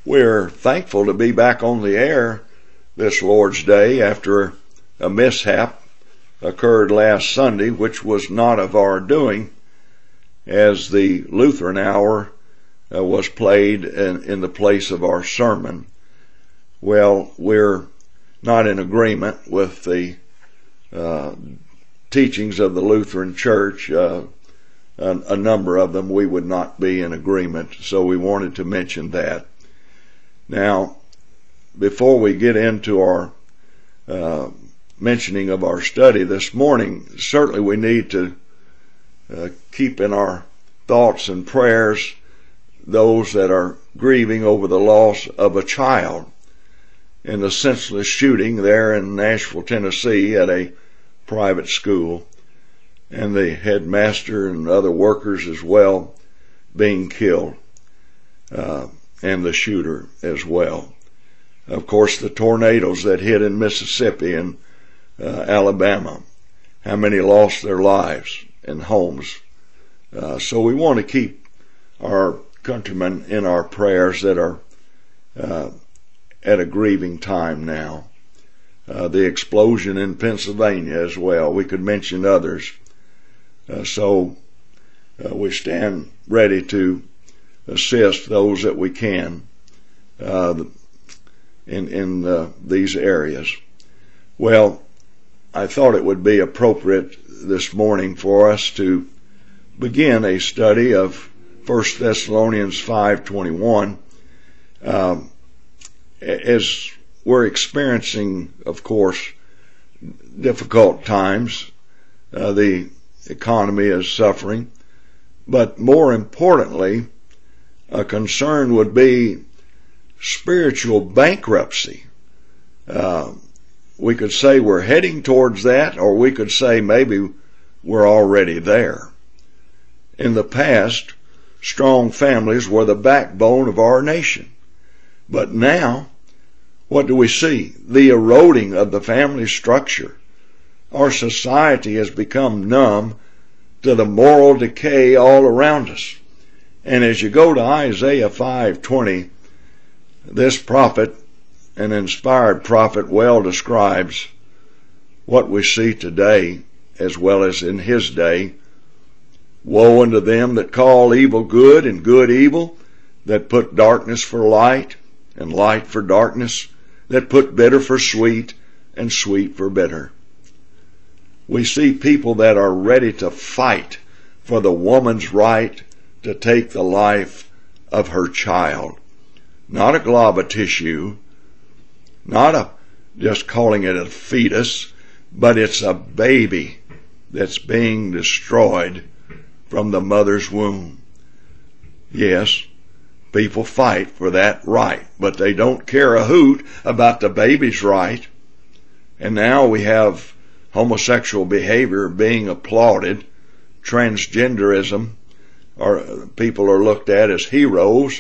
We're thankful to be back on the air this Lord's Day after a mishap occurred last Sunday, which was not of our doing, as the Lutheran hour was played in the place of our sermon. Well, we're not in agreement with the teachings of the Lutheran Church. A number of them we would not be in agreement, so we wanted to mention that. Now, before we get into our mentioning of our study this morning, certainly we need to keep in our thoughts and prayers those that are grieving over the loss of a child in the senseless shooting there in Nashville, Tennessee at a private school, and the headmaster and other workers as well being killed, and the shooter as well. Of course, the tornadoes that hit in Mississippi and Alabama, how many lost their lives and homes. So we want to keep our countrymen in our prayers that are at a grieving time now. The explosion in Pennsylvania as well. We could mention others. So we stand ready to assist those that we can in these areas. Well, I thought it would be appropriate this morning for us to begin a study of 1 Thessalonians 5:21. As we're experiencing, of course, difficult times, the economy is suffering, but more importantly, a concern would be spiritual bankruptcy. We could say we're heading towards that, or we could say maybe we're already there. In the past, strong families were the backbone of our nation. But now, what do we see? The eroding of the family structure. Our society has become numb to the moral decay all around us. And as you go to Isaiah 5:20, this prophet, an inspired prophet, well describes what we see today as well as in his day. Woe unto them that call evil good and good evil, that put darkness for light and light for darkness, that put bitter for sweet and sweet for bitter. We see people that are ready to fight for the woman's right to take the life of her child. Not a glob of tissue, not just calling it a fetus, but it's a baby that's being destroyed from the mother's womb. Yes, people fight for that right, but they don't care a hoot about the baby's right. And now we have homosexual behavior being applauded, transgenderism, or people are looked at as heroes.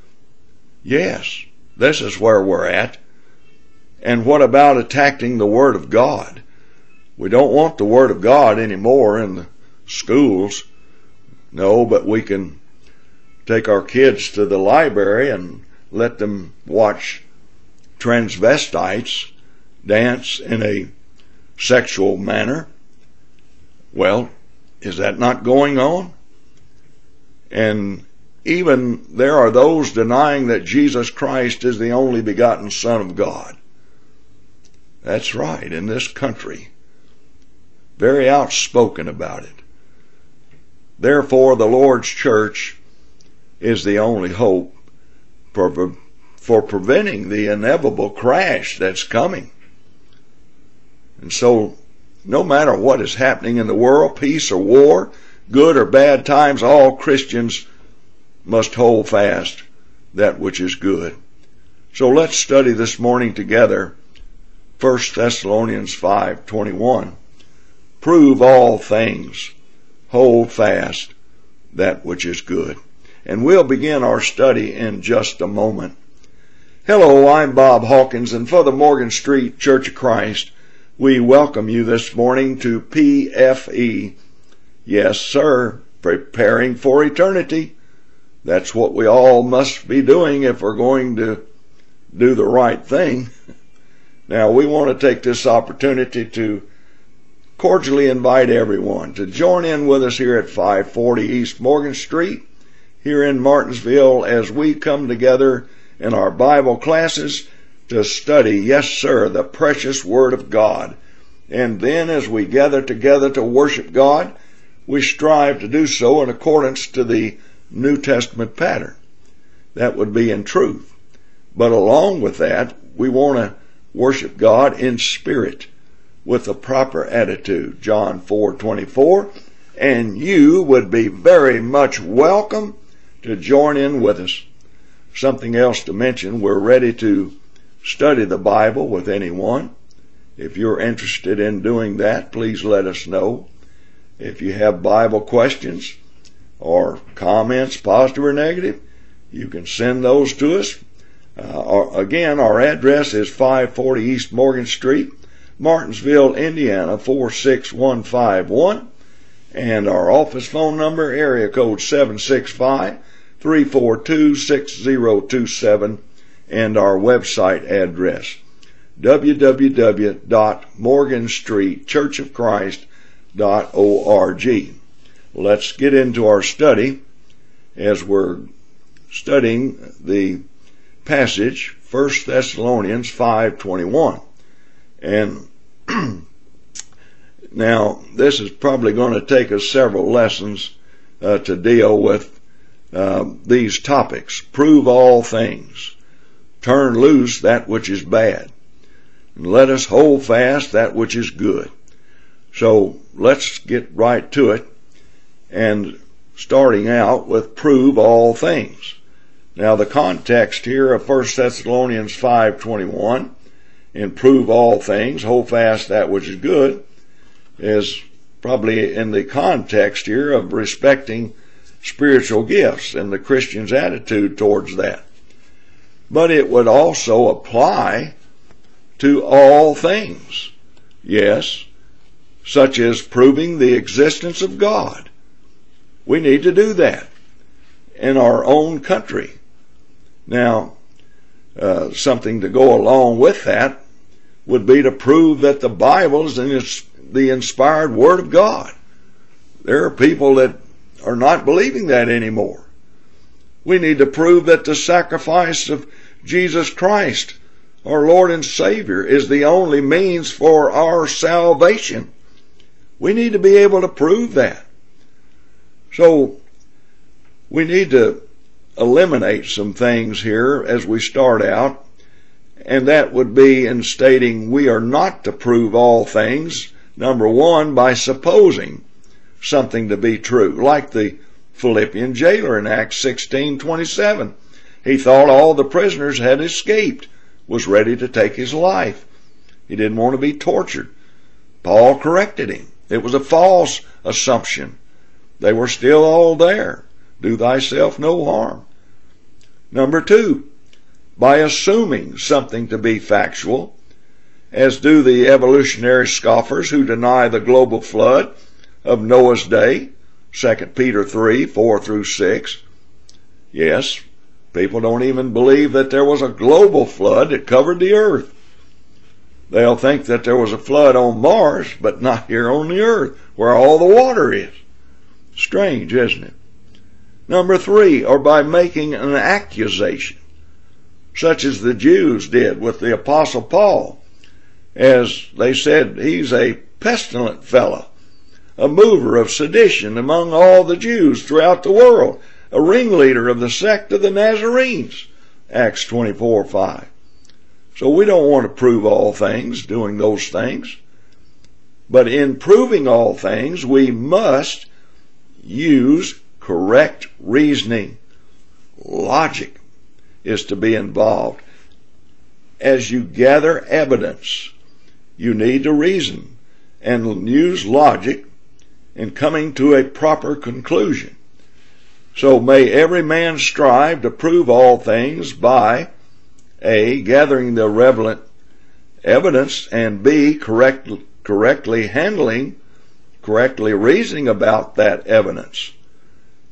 Yes, this is where we're at. And what about attacking the Word of God? We don't want the Word of God anymore in the schools. No, but we can take our kids to the library and let them watch transvestites dance in a sexual manner. Well, is that not going on? And even there are those denying that Jesus Christ is the only begotten Son of God. That's right, in this country. Very outspoken about it. Therefore, the Lord's church is the only hope for preventing the inevitable crash that's coming. And so, no matter what is happening in the world, peace or war, good or bad times, all Christians must hold fast that which is good. So let's study this morning together 1 Thessalonians 5:21. Prove all things, hold fast that which is good. And we'll begin our study in just a moment. Hello, I'm Bob Hawkins, and for the Morgan Street Church of Christ, we welcome you this morning to PFE. Yes, sir, preparing for eternity. That's what we all must be doing if we're going to do the right thing. Now, we want to take this opportunity to cordially invite everyone to join in with us here at 540 East Morgan Street here in Martinsville as we come together in our Bible classes to study, yes sir, the precious Word of God. And then as we gather together to worship God, we strive to do so in accordance to the New Testament pattern. That would be in truth. But along with that, we want to worship God in spirit with a proper attitude. John 4:24. And you would be very much welcome to join in with us. Something else to mention, we're ready to study the Bible with anyone. If you're interested in doing that, please let us know. If you have Bible questions or comments, positive or negative, you can send those to us. Again, our address is 540 East Morgan Street, Martinsville, Indiana, 46151. And our office phone number, area code 765-342-6027. And our website address, www.morganstreetchurchofchrist.org. Let's get into our study as we're studying the passage 1 Thessalonians 5:21. And now this is probably going to take us several lessons to deal with these topics. Prove all things. Turn loose that which is bad. And let us hold fast that which is good. So let's get right to it. And starting out with prove all things. Now the context here of 1 Thessalonians 5:21 and prove all things, hold fast that which is good, is probably in the context here of respecting spiritual gifts and the Christian's attitude towards that. But it would also apply to all things. Yes, such as proving the existence of God. We need to do that in our own country. Now, something to go along with that would be to prove that the Bible is the inspired Word of God. There are people that are not believing that anymore. We need to prove that the sacrifice of Jesus Christ, our Lord and Savior, is the only means for our salvation. We need to be able to prove that. So we need to eliminate some things here as we start out, and that would be in stating we are not to prove all things, number one, by supposing something to be true, like the Philippian jailer in Acts 16:27. He thought all the prisoners had escaped, was ready to take his life. He didn't want to be tortured. Paul corrected him. It was a false assumption. They were still all there. Do thyself no harm. Number two, by assuming something to be factual, as do the evolutionary scoffers who deny the global flood of Noah's day, 2 Peter 3:4-6. Yes, people don't even believe that there was a global flood that covered the earth. They'll think that there was a flood on Mars, but not here on the earth, where all the water is. Strange, isn't it? Number three, or by making an accusation, such as the Jews did with the Apostle Paul, as they said he's a pestilent fellow, a mover of sedition among all the Jews throughout the world, a ringleader of the sect of the Nazarenes, Acts 24:5. So we don't want to prove all things doing those things. But in proving all things, we must use correct reasoning. Logic is to be involved. As you gather evidence, you need to reason and use logic in coming to a proper conclusion. So may every man strive to prove all things by A, gathering the relevant evidence, and B, correctly reasoning about that evidence.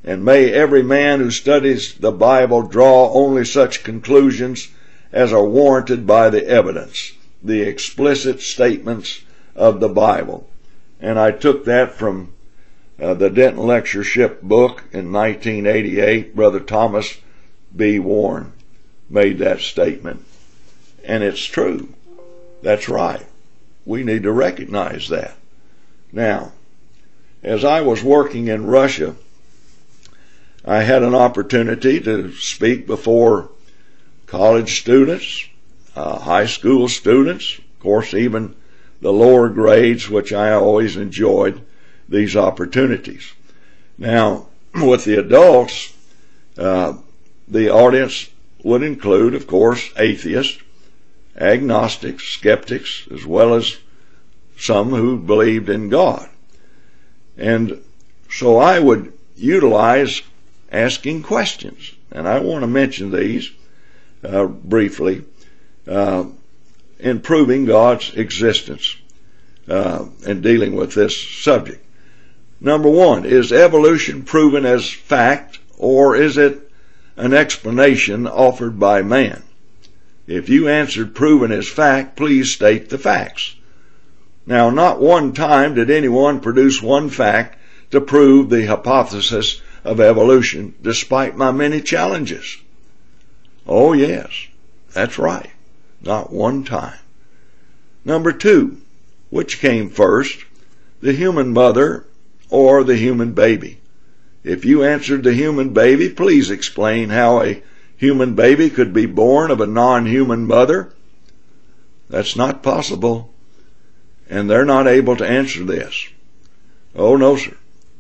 and may every man who studies the Bible draw only such conclusions as are warranted by the evidence, the explicit statements of the Bible. And I took that from the Denton Lectureship book in 1988. Brother Thomas B. Warren made that statement. And it's true. That's right. We need to recognize that. Now, as I was working in Russia, I had an opportunity to speak before college students, high school students, of course even the lower grades, which I always enjoyed these opportunities. Now, with the adults, the audience would include, of course, atheists, agnostics, skeptics, as well as some who believed in God. And so I would utilize asking questions, and I want to mention these briefly in proving God's existence and dealing with this subject. Number one, is evolution proven as fact, or is it an explanation offered by man? If you answered proven as fact, please state the facts. Now, not one time did anyone produce one fact to prove the hypothesis of evolution, despite my many challenges. Oh yes, that's right. Not one time. Number two, which came first, the human mother or the human baby? If you answered the human baby, please explain how a human baby could be born of a non-human mother. That's not possible, and they're not able to answer this. Oh no, sir.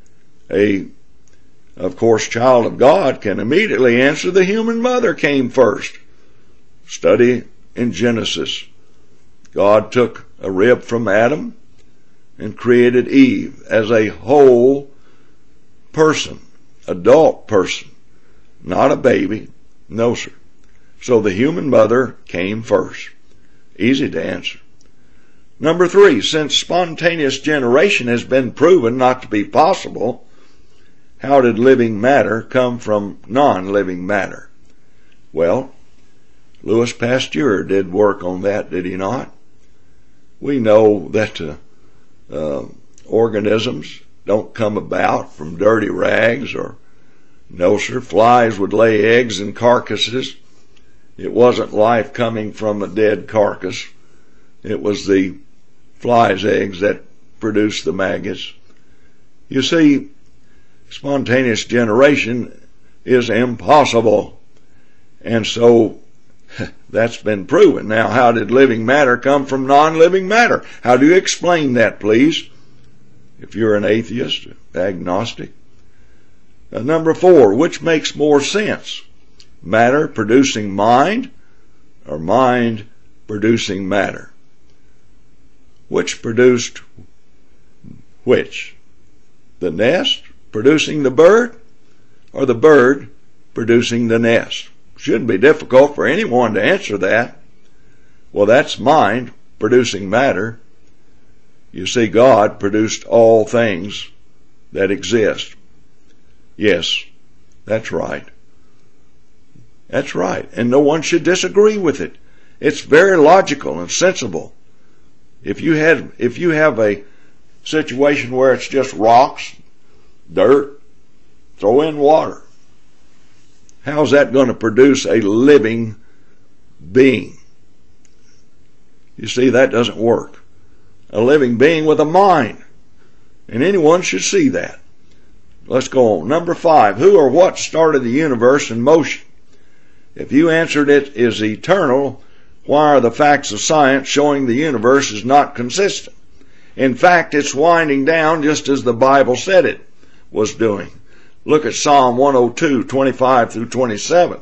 Of course, child of God can immediately answer the human mother came first. Study in Genesis. God took a rib from Adam and created Eve as a whole person, adult person, not a baby. No, sir. So the human mother came first. Easy to answer. Number three, since spontaneous generation has been proven not to be possible, how did living matter come from non-living matter? Well, Louis Pasteur did work on that, did he not? We know that organisms don't come about from dirty rags, or no, sir, flies would lay eggs in carcasses. It wasn't life coming from a dead carcass. It was the fly's eggs that produced the maggots. You see, spontaneous generation is impossible. And so that's been proven. Now, how did living matter come from non-living matter? How do you explain that, please? If you're an atheist, agnostic. Number four, which makes more sense? Matter producing mind, or mind producing matter? Which produced which? The nest producing the bird, or the bird producing the nest? Shouldn't be difficult for anyone to answer that. Well, that's mind producing matter. You see, God produced all things that exist. Yes, that's right. That's right. And no one should disagree with it. It's very logical and sensible. If you have a situation where it's just rocks, dirt, throw in water, how's that going to produce a living being? You see, that doesn't work. A living being with a mind. And anyone should see that. Let's go on. Number five, who or what started the universe in motion? If you answered it is eternal, why are the facts of science showing the universe is not consistent? In fact, it's winding down just as the Bible said it was doing. Look at Psalm 102, 25 through 27.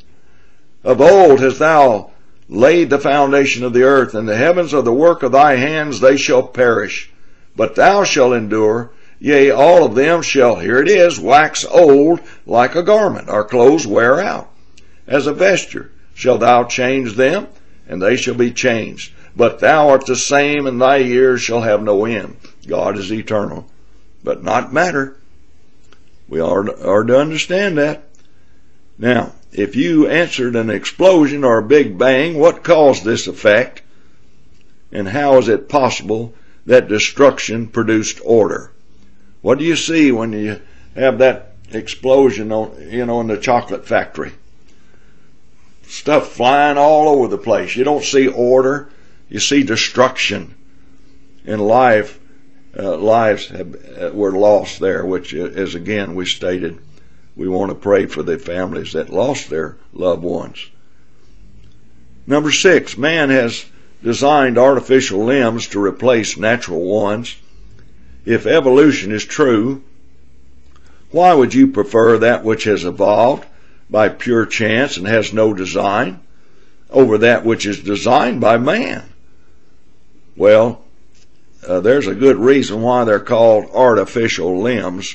Of old hast thou laid the foundation of the earth, and the heavens are the work of thy hands, they shall perish. But thou shalt endure, yea, all of them shall, here it is, wax old like a garment, our clothes wear out. As a vesture shalt thou change them, and they shall be changed. But thou art the same, and thy years shall have no end. God is eternal, but not matter. We are to understand that. Now, if you answered an explosion or a big bang, what caused this effect? And how is it possible that destruction produced order? What do you see when you have that explosion in the chocolate factory? Stuff flying all over the place. You don't see order. You see destruction. And lives were lost there, which is, again, we stated, we want to pray for the families that lost their loved ones. Number 6, man has designed artificial limbs to replace natural ones. If evolution is true, why would you prefer that which has evolved by pure chance and has no design over that which is designed by man? Well, there's a good reason why they're called artificial limbs.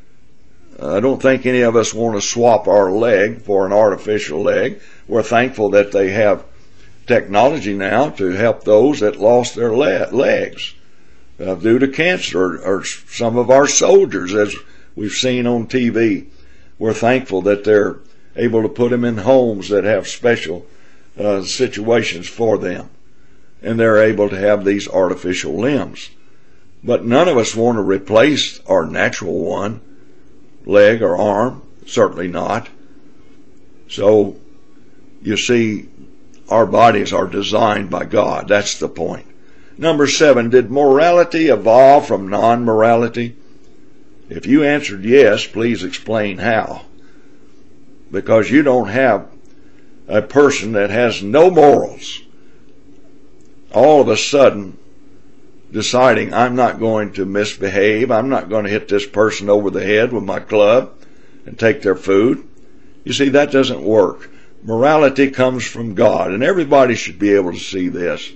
I don't think any of us want to swap our leg for an artificial leg. We're thankful that they have technology now to help those that lost their legs due to cancer, or some of our soldiers, as we've seen on TV. We're thankful that they're able to put them in homes that have special situations for them, and they're able to have these artificial limbs. But none of us want to replace our natural one, leg or arm, certainly not. So, you see, our bodies are designed by God. That's the point. Number 7, did morality evolve from non-morality? If you answered yes, please explain how. Because you don't have a person that has no morals all of a sudden deciding, I'm not going to misbehave, I'm not going to hit this person over the head with my club and take their food. You see, that doesn't work. Morality comes from God, and everybody should be able to see this.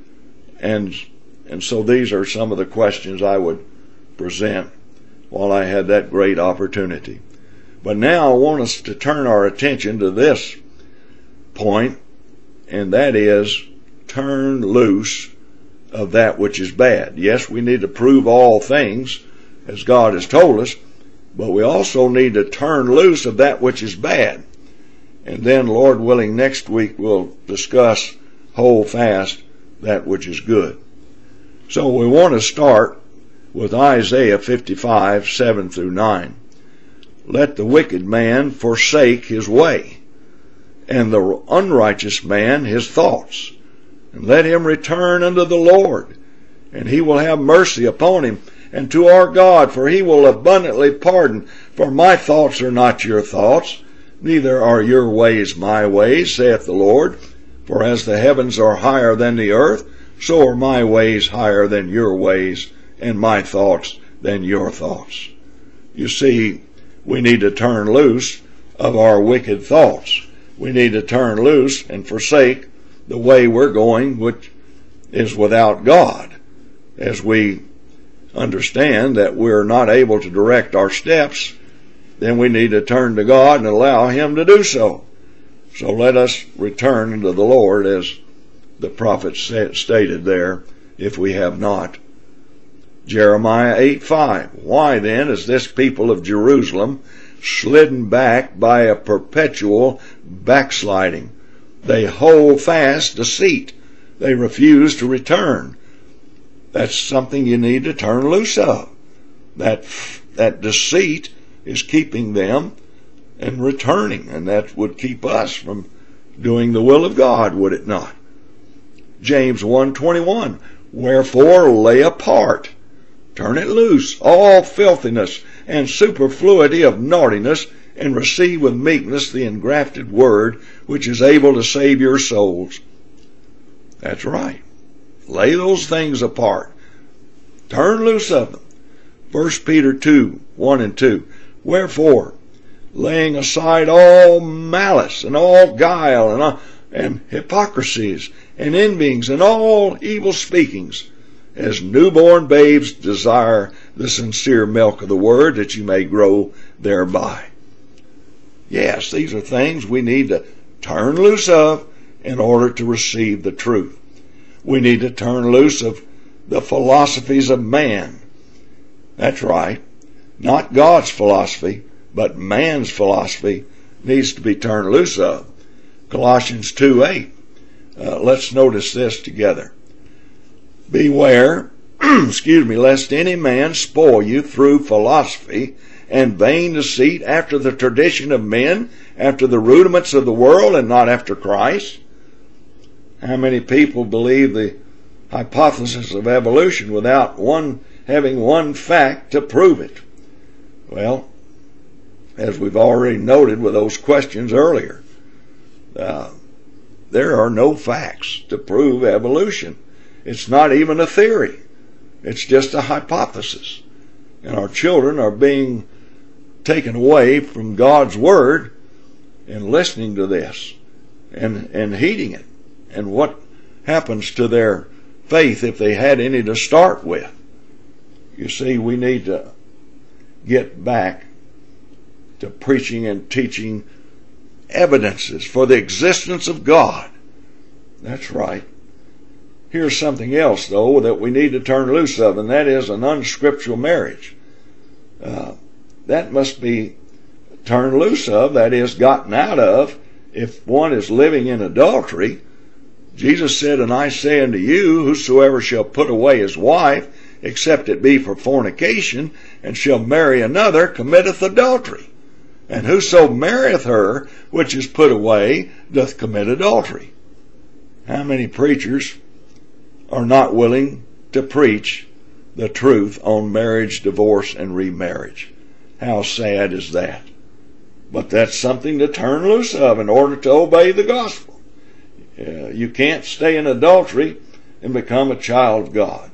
And so these are some of the questions I would present while I had that great opportunity. But now I want us to turn our attention to this point, and that is turn loose of that which is bad. Yes, we need to prove all things as God has told us, but we also need to turn loose of that which is bad. And then, Lord willing, next week we'll discuss hold fast that which is good. So we want to start with Isaiah 55, 7 through 9. Let the wicked man forsake his way, and the unrighteous man his thoughts, and let him return unto the Lord, and he will have mercy upon him, and to our God, for he will abundantly pardon. For my thoughts are not your thoughts, neither are your ways my ways, saith the Lord. For as the heavens are higher than the earth, so are my ways higher than your ways, and my thoughts than your thoughts. You see, we need to turn loose of our wicked thoughts. We need to turn loose and forsake the way we're going, which is without God. As we understand that we're not able to direct our steps, then we need to turn to God and allow Him to do so. So let us return to the Lord, as the prophet stated there, if we have not. Jeremiah 8:5. Why then is this people of Jerusalem slidden back by a perpetual backsliding? They hold fast deceit. They refuse to return. That's something you need to turn loose of. That deceit is keeping them and returning, and that would keep us from doing the will of God, would it not? James 1:21. Wherefore lay apart, turn it loose, all filthiness and superfluity of naughtiness, and receive with meekness the engrafted word, which is able to save your souls. That's right. Lay those things apart. Turn loose of them. 1 Peter 2:1 and 2. Wherefore, laying aside all malice and all guile and hypocrisies and envyings and all evil speakings, as newborn babes desire the sincere milk of the word, that you may grow thereby. Yes, these are things we need to turn loose of in order to receive the truth. We need to turn loose of the philosophies of man. That's right. Not God's philosophy, but man's philosophy needs to be turned loose of. Colossians 2:8. Let's notice this together. Beware, lest any man spoil you through philosophy and vain deceit, after the tradition of men, after the rudiments of the world, and not after Christ. How many people believe the hypothesis of evolution without having one fact to prove it? Well, as we've already noted with those questions earlier, there are no facts to prove evolution. It's not even a theory. It's just a hypothesis. And our children are being taken away from God's Word and listening to this and heeding it. And what happens to their faith if they had any to start with? You see, we need to get back to preaching and teaching evidences for the existence of God. That's right. Here's something else, though, that we need to turn loose of, and that is an unscriptural marriage. That must be turned loose of, that is, gotten out of, if one is living in adultery. Jesus said, "And I say unto you, whosoever shall put away his wife, except it be for fornication, and shall marry another, committeth adultery. And whoso marrieth her which is put away doth commit adultery." How many preachers are not willing to preach the truth on marriage, divorce, and remarriage? How sad is that? But that's something to turn loose of in order to obey the gospel. You can't stay in adultery and become a child of God.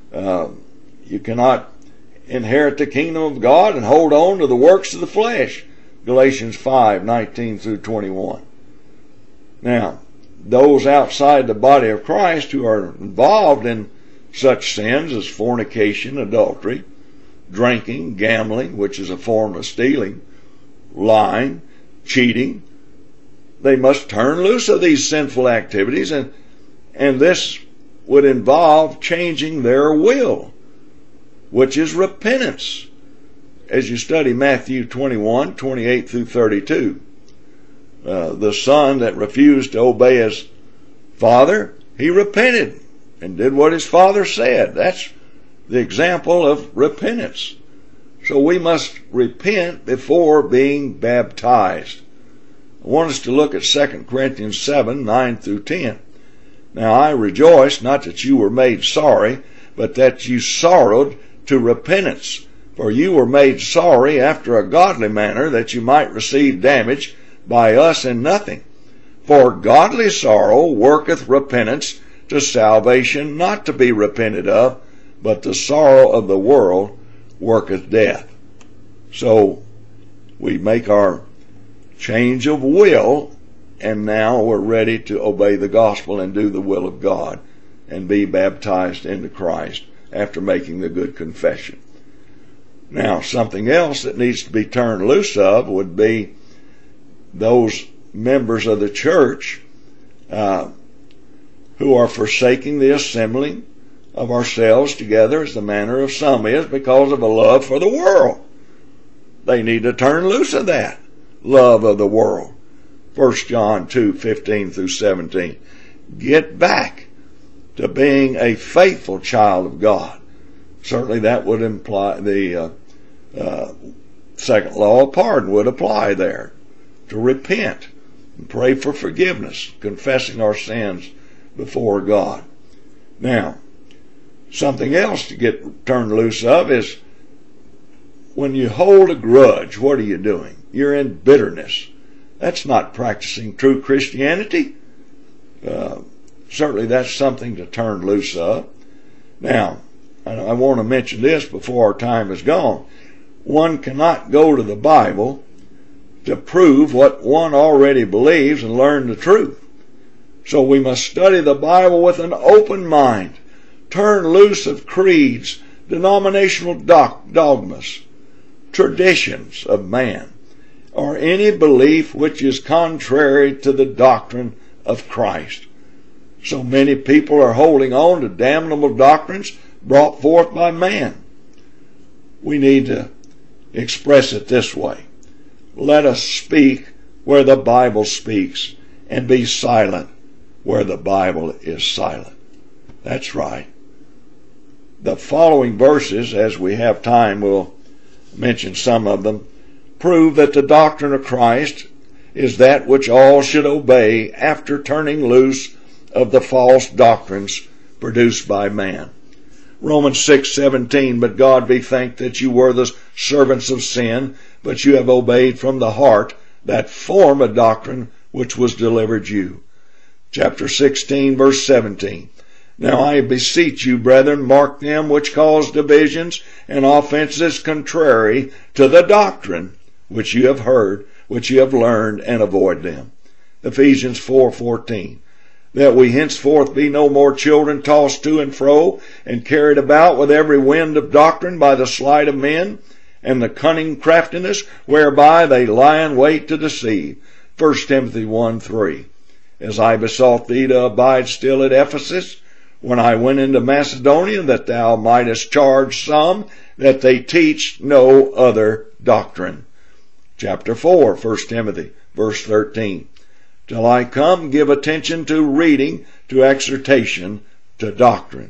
You cannot inherit the kingdom of God and hold on to the works of the flesh. Galatians 5:19 through 21. Now, those outside the body of Christ who are involved in such sins as fornication, adultery, drinking, gambling, which is a form of stealing, lying, cheating, they must turn loose of these sinful activities, and this would involve changing their will, which is repentance. As you study Matthew 21:28 through 32, the son that refused to obey his father, he repented and did what his father said. That's the example of repentance. So we must repent before being baptized. I want us to look at 2 Corinthians 7:9 through 10. Now I rejoice, not that you were made sorry, but that you sorrowed to repentance. For you were made sorry after a godly manner, that you might receive damage by us in nothing. For godly sorrow worketh repentance to salvation, not to be repented of, but the sorrow of the world worketh death. So we make our change of will, and now we're ready to obey the gospel and do the will of God and be baptized into Christ after making the good confession. Now, something else that needs to be turned loose of would be those members of the church who are forsaking the assembling of ourselves together, as the manner of some is, because of a love for the world. They need to turn loose of that love of the world. 1 John 2:15 through 17. Get back to being a faithful child of God. Certainly that would imply the second law of pardon would apply there. To repent and pray for forgiveness, confessing our sins before God. Now, something else to get turned loose of is when you hold a grudge, what are you doing? You're in bitterness. That's not practicing true Christianity. Certainly that's something to turn loose of. Now, I want to mention this before our time is gone. One cannot go to the Bible to prove what one already believes and learn the truth. So we must study the Bible with an open mind, turn loose of creeds, denominational dogmas, traditions of man, or any belief which is contrary to the doctrine of Christ. So many people are holding on to damnable doctrines brought forth by man. We need to express it this way. let us speak where the Bible speaks and be silent where the Bible is silent. That's right. The following verses, as we have time, we'll mention some of them, prove that the doctrine of Christ is that which all should obey after turning loose of the false doctrines produced by man. Romans 6:17, but God be thanked that you were the servants of sin, but you have obeyed from the heart that form of doctrine which was delivered you. Chapter 16, verse 17. Now I beseech you, brethren, mark them which cause divisions and offenses contrary to the doctrine which you have heard, which you have learned, and avoid them. Ephesians 4:14. That we henceforth be no more children tossed to and fro, and carried about with every wind of doctrine by the sleight of men, and the cunning craftiness whereby they lie in wait to deceive. 1 Timothy 1:3. As I besought thee to abide still at Ephesus, when I went into Macedonia, that thou mightest charge some that they teach no other doctrine. Chapter 4, 1 Timothy, verse 13. Till I come, give attention to reading, to exhortation, to doctrine.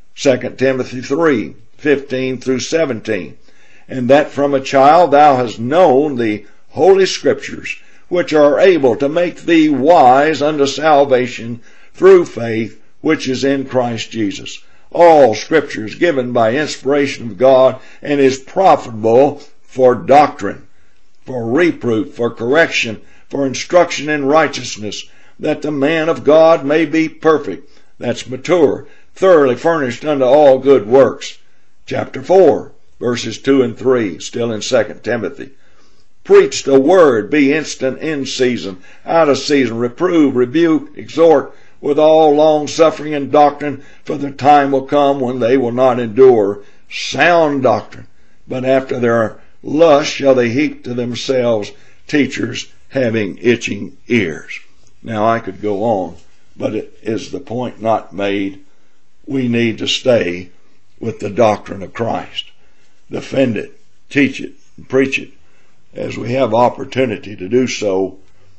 2 Timothy 3, 15 through 17. And that from a child thou hast known the holy scriptures, which are able to make thee wise unto salvation through faith, which is in Christ Jesus. All scripture is given by inspiration of God, and is profitable for doctrine, for reproof, for correction, for instruction in righteousness, that the man of God may be perfect, that's mature, thoroughly furnished unto all good works. Chapter 4, verses 2 and 3, still in 2 Timothy. Preach the word, be instant in season, out of season, reprove, rebuke, exhort, with all long suffering and doctrine, for the time will come when they will not endure sound doctrine, but after their lust shall they heap to themselves teachers having itching ears. Now I could go on, but is the point not made? We need to stay with the doctrine of Christ. Defend it, teach it, and preach it as we have opportunity to do so,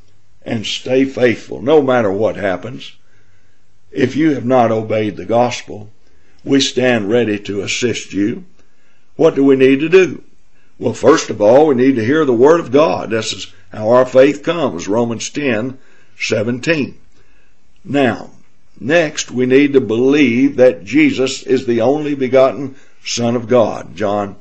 and stay faithful no matter what happens. If you have not obeyed the gospel, we stand ready to assist you. What do we need to do? Well, first of all, we need to hear the word of God. This is how our faith comes, Romans 10:17. Now, next we need to believe that Jesus is the only begotten Son of God, John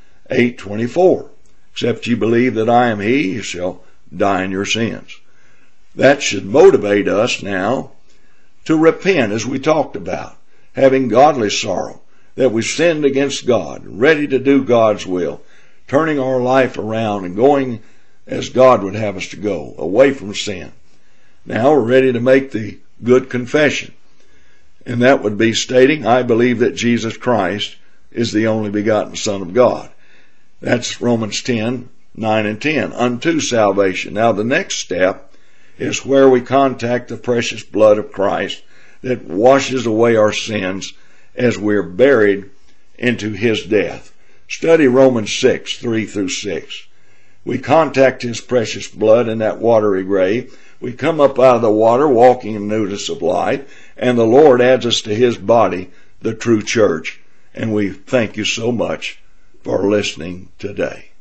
8:24. Except ye believe that I am he, you shall die in your sins. That should motivate us now to repent, as we talked about, having godly sorrow, that we've sinned against God, ready to do God's will, turning our life around and going as God would have us to go, away from sin. Now we're ready to make the good confession, and that would be stating, I believe that Jesus Christ is the only begotten Son of God. That's Romans 10:9 and 10, unto salvation. Now the next step is where we contact the precious blood of Christ that washes away our sins as we're buried into his death. Study Romans 6:3 through 6. We contact his precious blood in that watery grave. We come up out of the water walking in newness of life, and the Lord adds us to his body, the true church. And we thank you so much for listening today.